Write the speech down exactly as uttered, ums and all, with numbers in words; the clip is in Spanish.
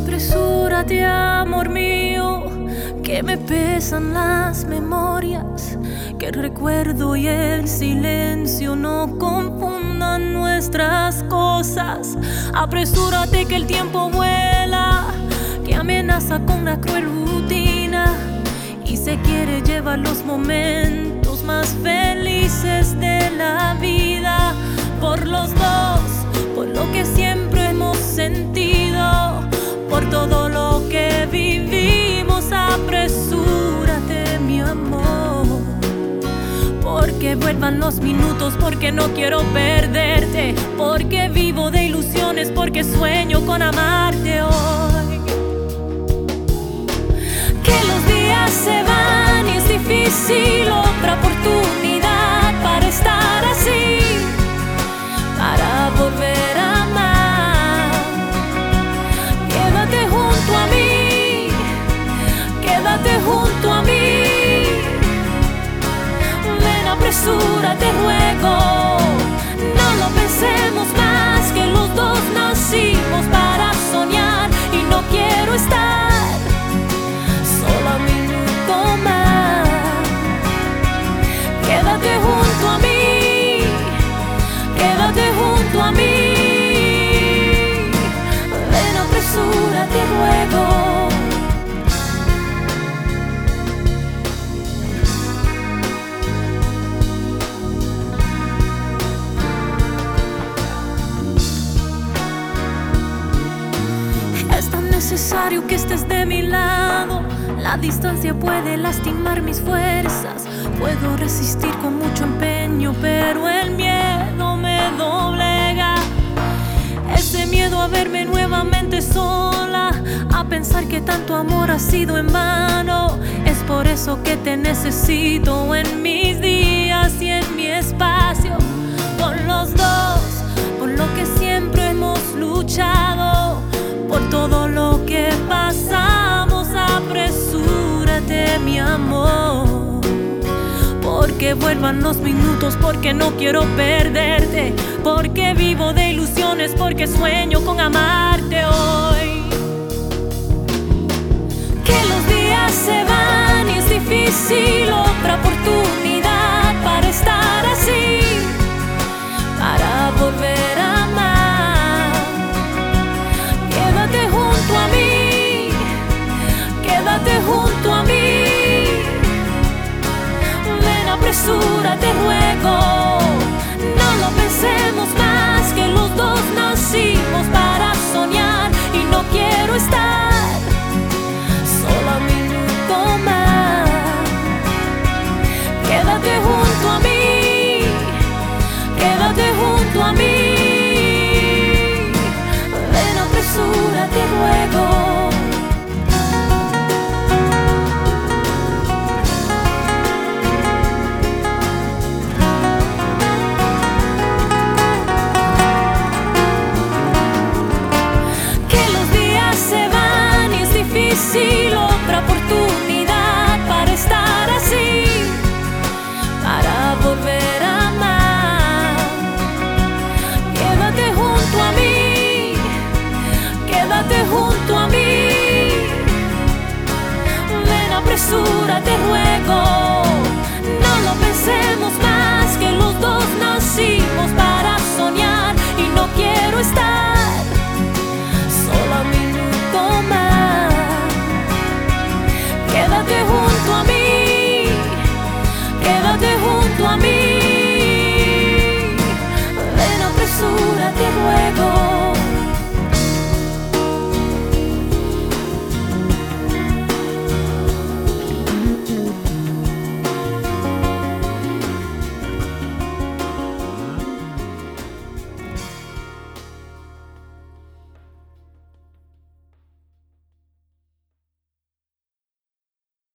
Apresúrate, amor mío, que me pesan las memorias, que el recuerdo y el silencio no confundan nuestras cosas. Apresúrate que el tiempo vuela, que amenaza con la cruel rutina y se quiere llevar los momentos más felices de la vida. Por los dos, por lo que siempre hemos sentido, por todo lo que vivimos. Apresúrate, mi amor, porque vuelvan los minutos, porque no quiero perderte, porque vivo de ilusiones, porque sueño con amarte hoy. Que los días se van y es difícil otra oportunidad para estar así, para volver a amar. Quédate junto a mí, quédate junto a mí. Ven, apresúrate, ruego. No lo pensemos más, que los dos nacimos para soñar y no quiero estar solo un minuto más. Quédate junto a mí, quédate junto a mí. Ven, apresúrate, ruego. Es tan necesario que estés de mi lado. La distancia puede lastimar mis fuerzas. Puedo resistir con mucho empeño, pero el miedo me doblega. Ese miedo a verme nuevamente sola, a pensar que tanto amor ha sido en vano. Es por eso que te necesito en mis días y en mi espacio. Por los dos, por lo que siempre hemos luchado, por todo lo que pasamos. Apresúrate, mi amor, porque vuelvan los minutos, porque no quiero perderte, porque vivo de ilusiones, porque sueño con amarte hoy. Que los días se van y es difícil otra oportunidad para estar así, para volver a amar. Quédate junto a mí, quédate junto a mí. Ven, apresúrate, ruego. No lo pensemos más, que los dos nacimos para soñar y no quiero estar solo un minuto más. Quédate junto a mí, quédate junto a mí. Ven, apresúrate, ruego. Otra oportunidad para estar así, para volver a amar. Quédate junto a mí, quédate junto a mí. Ven, apresúrate, ruego. No lo pensemos